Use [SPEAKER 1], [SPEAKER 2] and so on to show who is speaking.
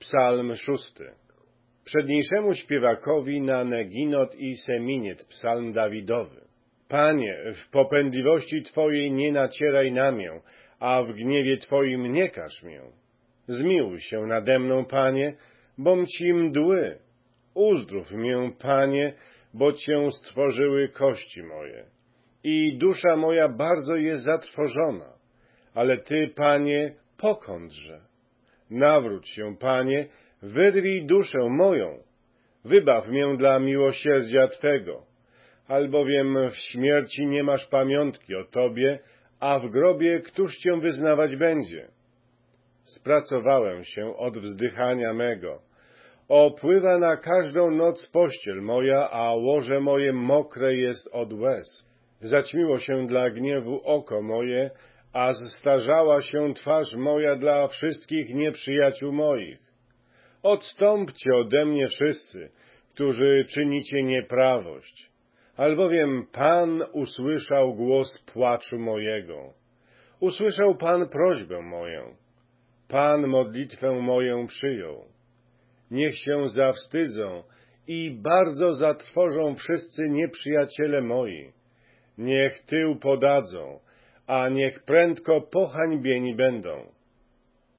[SPEAKER 1] Psalm 6. Przedniejszemu śpiewakowi na Neginot i Seminit, psalm Dawidowy. Panie, w popędliwości Twojej nie nacieraj na mię, a w gniewie Twoim nie karz mię. Zmiłuj się nade mną, Panie, bom Ci mdły. Uzdrów mię, Panie, bo Cię stworzyły kości moje. I dusza moja bardzo jest zatrwożona, ale Ty, Panie, pokądże. Nawróć się, Panie, wyrwij duszę moją, wybaw mię dla miłosierdzia Twego, albowiem w śmierci nie masz pamiątki o Tobie, a w grobie któż Cię wyznawać będzie? Spracowałem się od wzdychania mego, opływa na każdą noc pościel moja, a łoże moje mokre jest od łez. Zaćmiło się dla gniewu oko moje, a zestarzała się twarz moja dla wszystkich nieprzyjaciół moich. Odstąpcie ode mnie wszyscy, którzy czynicie nieprawość, albowiem Pan usłyszał głos płaczu mojego. Usłyszał Pan prośbę moją. Pan modlitwę moją przyjął. Niech się zawstydzą i bardzo zatrwożą wszyscy nieprzyjaciele moi. Niech tył podadzą, a niech prędko pohańbieni będą.